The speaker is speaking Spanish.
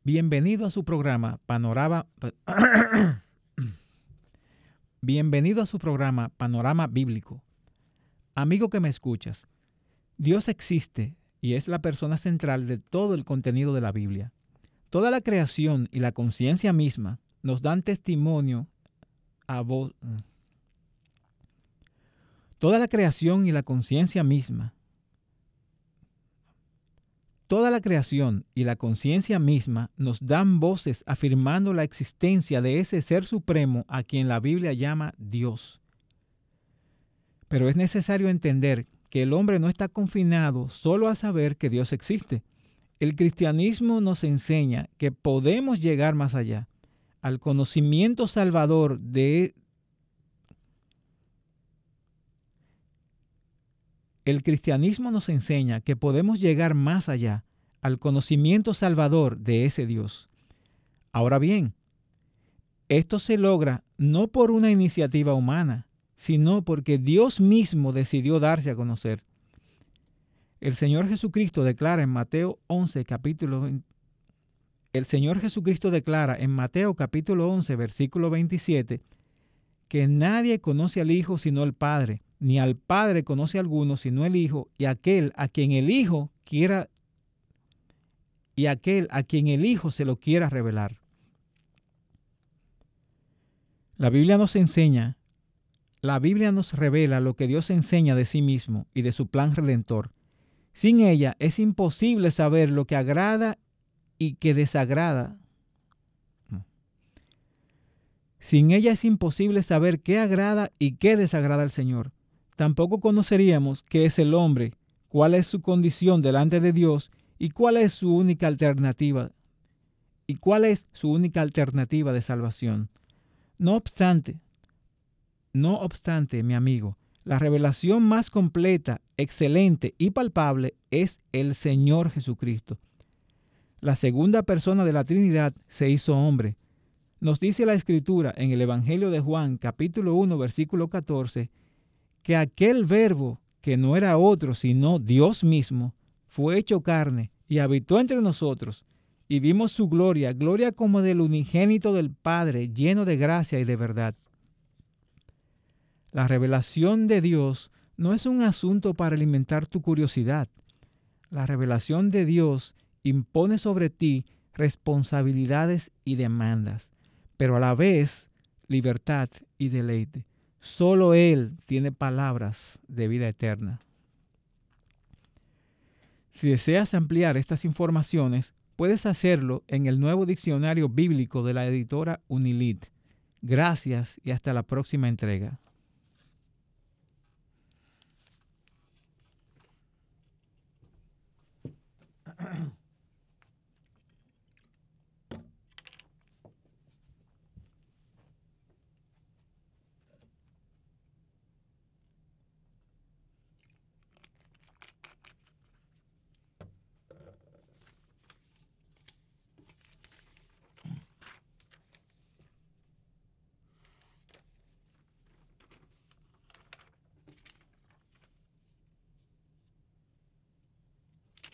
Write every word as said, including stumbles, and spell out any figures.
Bienvenido a su programa Panorama. Bienvenido a su programa Panorama Bíblico. Amigo que me escuchas, Dios existe y es la persona central de todo el contenido de la Biblia. Toda la creación y la conciencia misma nos dan testimonio a vos. Toda la creación y la conciencia misma. Toda la creación y la conciencia misma nos dan voces afirmando la existencia de ese ser supremo a quien la Biblia llama Dios. Pero es necesario entender que el hombre no está confinado solo a saber que Dios existe. El cristianismo nos enseña que podemos llegar más allá, al conocimiento salvador de El cristianismo nos enseña que podemos llegar más allá, al conocimiento salvador de ese Dios. Ahora bien, esto se logra no por una iniciativa humana, sino porque Dios mismo decidió darse a conocer. El Señor Jesucristo declara en Mateo once, capítulo veinte, el Señor Jesucristo declara en Mateo capítulo once, versículo veintisiete, que nadie conoce al Hijo sino el Padre, ni al Padre conoce a alguno sino el Hijo, y aquel a quien el Hijo quiera y aquel a quien el Hijo se lo quiera revelar. La Biblia nos enseña, la Biblia nos revela lo que Dios enseña de sí mismo y de su plan redentor. Sin ella es imposible saber lo que agrada y que desagrada. Sin ella es imposible saber qué agrada y qué desagrada al Señor. Tampoco conoceríamos qué es el hombre, cuál es su condición delante de Dios y cuál es su única alternativa y cuál es su única alternativa de salvación. No obstante, no obstante, mi amigo, la revelación más completa, excelente y palpable es el Señor Jesucristo. La segunda persona de la Trinidad se hizo hombre. Nos dice la Escritura en el Evangelio de Juan, capítulo uno, versículo catorce, que aquel verbo, que no era otro sino Dios mismo, fue hecho carne y habitó entre nosotros, y vimos su gloria, gloria como del unigénito del Padre, lleno de gracia y de verdad. La revelación de Dios no es un asunto para alimentar tu curiosidad. La revelación de Dios impone sobre ti responsabilidades y demandas, pero a la vez libertad y deleite. Solo Él tiene palabras de vida eterna. Si deseas ampliar estas informaciones, puedes hacerlo en el nuevo diccionario bíblico de la editora Unilit. Gracias y hasta la próxima entrega.